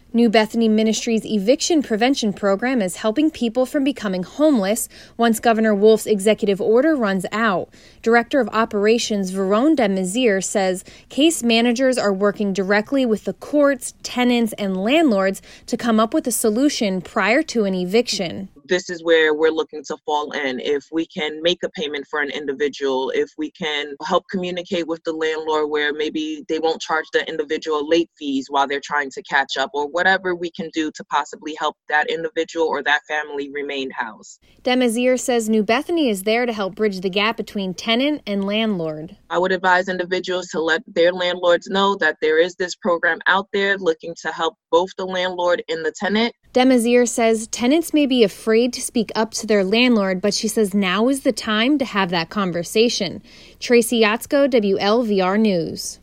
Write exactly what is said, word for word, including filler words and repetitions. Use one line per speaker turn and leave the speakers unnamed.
New Bethany Ministries' eviction prevention program is helping people from becoming homeless once Governor Wolf's executive order runs out. Director of Operations Verone Desmaziers says case managers are working directly with the courts, tenants, and landlords to come up with a solution prior to an eviction.
This is where we're looking to fall in. If we can make a payment for an individual, if we can help communicate with the landlord where maybe they won't charge the individual late fees while they're trying to catch up, or whatever we can do to possibly help that individual or that family remain housed.
Desmaziers says New Bethany is there to help bridge the gap between tenant and landlord.
I would advise individuals to let their landlords know that there is this program out there looking to help both the landlord and the tenant.
Desmaziers says tenants may be afraid to speak up to their landlord, but she says now is the time to have that conversation. Tracy Yatsko, W L V R News.